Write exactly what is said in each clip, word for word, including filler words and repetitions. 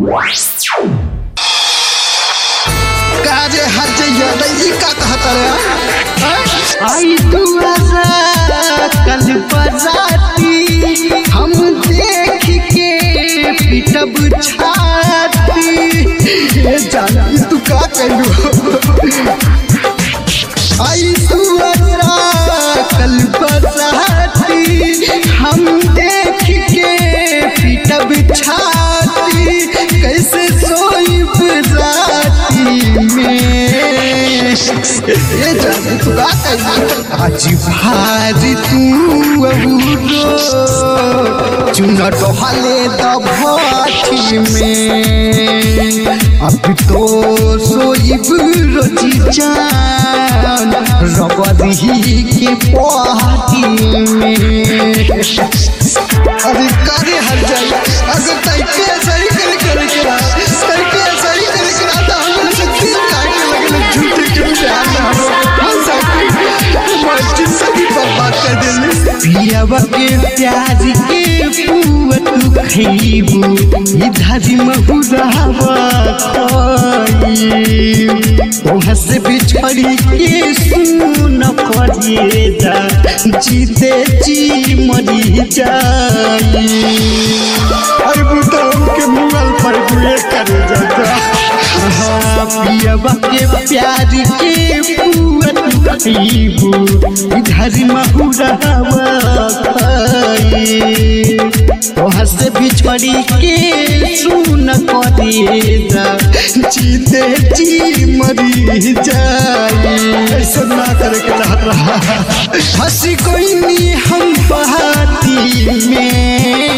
काजे हजैया ई का कहता रे आई तू आजा कल बराती हम देख के पिटब छाती। ए जान तू का कहलू आई तू आजा कल बराती हम देख के पिटब छाती। कैसे सोईब राती में ए जान तू का कहलू आज भारी तू अबूरो चुना टोहले दभाठी में। अब तो सोईब रोजी जान रबदी के पार्टी में। अरे कारे हर जाई अगर तई के सही कर कर के तई के सही कर के आता हम शक्ति काटे लगले झूठे के प्यार ना हम सकती मस्जिद सभी बर्बाद कर देले। पियावा के प्याज के पुआ तू खइबू इधर महुरावा खाई। ओहा से बिछड़ी के सुन करिएदा जीते जी मरी जाई। अरे बुता के मुगल पर गुए कर जाता पियावा के प्याज के पुआ तू खइबू इधर महुरावा खाई। ओहा से बिछड़ी के सुन करिएदा जीते जी मरी जाई। ऐसा ना करे के चाहत रहा हंसी कोई नहीं हम बहाती में।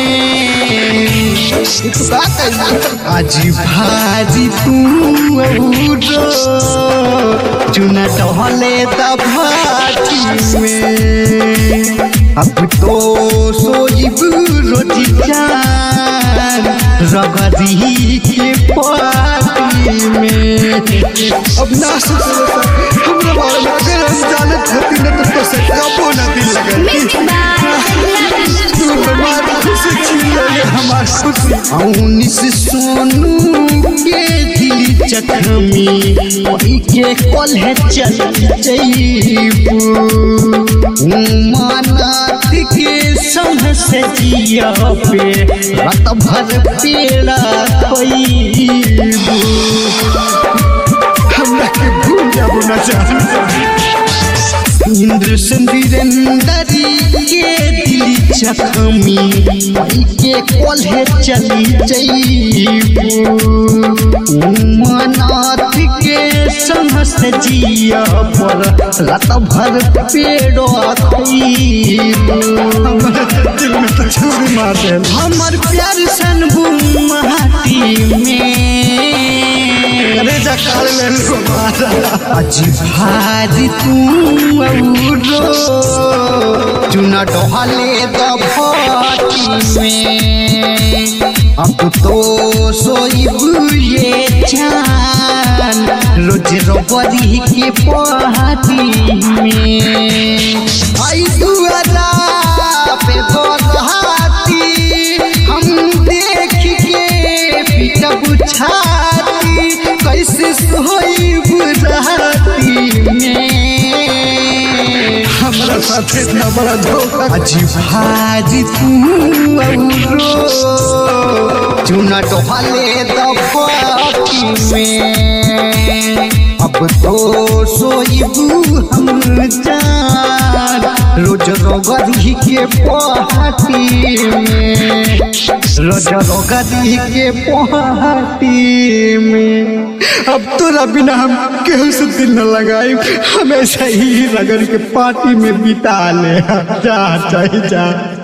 आज भाजी तू अबूरो चुना टहले दभाटी में। अब तो सोईब रोटी जान रगदी के पार्टी में। अब ना सोचो हमरा बारे में अगर हम जानत होती ना तो तो से कबो ना दिल लगल तू हमार खुशी छीन ले हमार खुशी। उन्नीस सोनू के दिली चखमी वही के कल है चल जईबू। मानत के संग से जिया पे रात भर पेड़ा खइबू। हमरा के भूल जाबो ना चाहत इंद्र सुंदरी के दिली चखमी वही के कल है चली जईबू। मानत के संग से जिया पर रात भर पेड़ो खइबू। दिल में तो छुरी मार दे हमर प्यार सन बुमाटी में। अरे जा काल ले लो मारा आज भारी तू अबूरो चुना टोहले दभाटी में। अब तो सोईब ये जान रोज रोबरी के पार्टी में। आई दुआरा पे बरहाती हम देख के पिटब छाती। कैसे सोईब राती में हमरा साथ इतना बड़ा धोखा। आज भाजी तू अबूरो चुना टोहले दभाटी में। अब तो सोईब हम जान रोज रोगरी के पार्टी में। रोज रोगरी के पार्टी में। अब तोरा बिना हम केहू से दिल न लगाई हमेशा ही रगड़ के पार्टी में बिता ले जा चाहे जा।